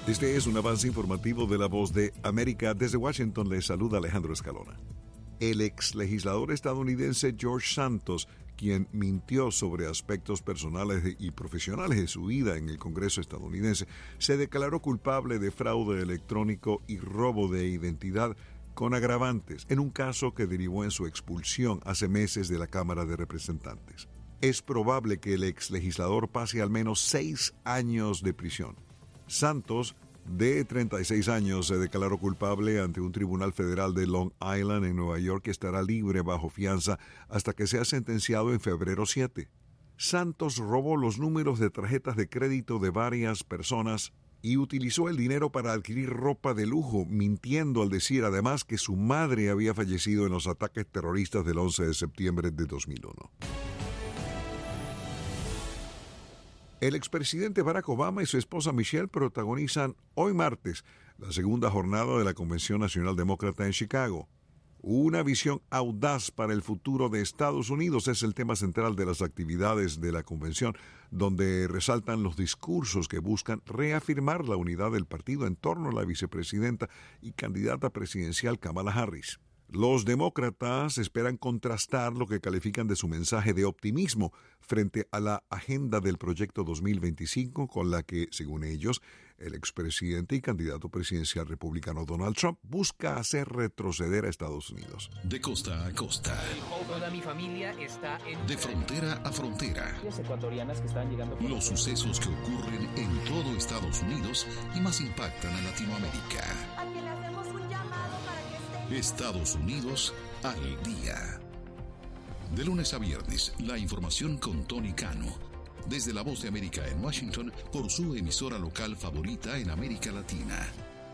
Este es un avance informativo de La Voz de América. Desde Washington les saluda Alejandro Escalona. El ex legislador estadounidense George Santos, quien mintió sobre aspectos personales y profesionales de su vida en el Congreso estadounidense, se declaró culpable de fraude electrónico y robo de identidad con agravantes, en un caso que derivó en su expulsión hace meses de la Cámara de Representantes. Es probable que el ex legislador pase al menos 6 años de prisión. Santos, de 36 años, se declaró culpable ante un tribunal federal de Long Island en Nueva York y estará libre bajo fianza hasta que sea sentenciado en febrero 7. Santos robó los números de tarjetas de crédito de varias personas y utilizó el dinero para adquirir ropa de lujo, mintiendo al decir además que su madre había fallecido en los ataques terroristas del 11 de septiembre de 2001. El expresidente Barack Obama y su esposa Michelle protagonizan hoy martes la segunda jornada de la Convención Nacional Demócrata en Chicago. Una visión audaz para el futuro de Estados Unidos es el tema central de las actividades de la convención, donde resaltan los discursos que buscan reafirmar la unidad del partido en torno a la vicepresidenta y candidata presidencial Kamala Harris. Los demócratas esperan contrastar lo que califican de su mensaje de optimismo frente a la agenda del Proyecto 2025 con la que, según ellos, el expresidente y candidato presidencial republicano Donald Trump busca hacer retroceder a Estados Unidos. De costa a costa. Toda mi familia está en... De frontera a frontera. Ecuatorianas que están llegando... Los sucesos que ocurren en todo Estados Unidos y más impactan a Latinoamérica. A que le hacemos un llamado para que esté... Estados Unidos al día. De lunes a viernes, la información con Tony Cano. Desde La Voz de América en Washington, por su emisora local favorita en América Latina.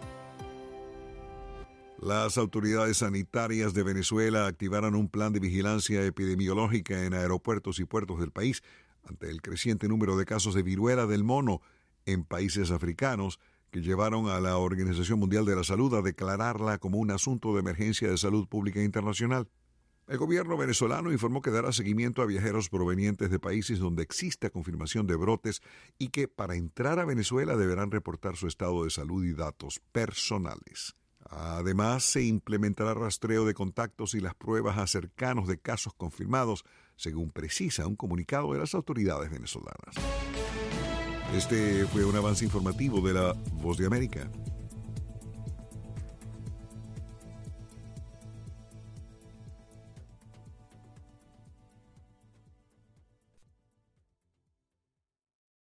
Las autoridades sanitarias de Venezuela activaron un plan de vigilancia epidemiológica en aeropuertos y puertos del país ante el creciente número de casos de viruela del mono en países africanos que llevaron a la Organización Mundial de la Salud a declararla como un asunto de emergencia de salud pública internacional. El gobierno venezolano informó que dará seguimiento a viajeros provenientes de países donde exista confirmación de brotes y que para entrar a Venezuela deberán reportar su estado de salud y datos personales. Además, se implementará rastreo de contactos y las pruebas a cercanos de casos confirmados, según precisa un comunicado de las autoridades venezolanas. Este fue un avance informativo de La Voz de América.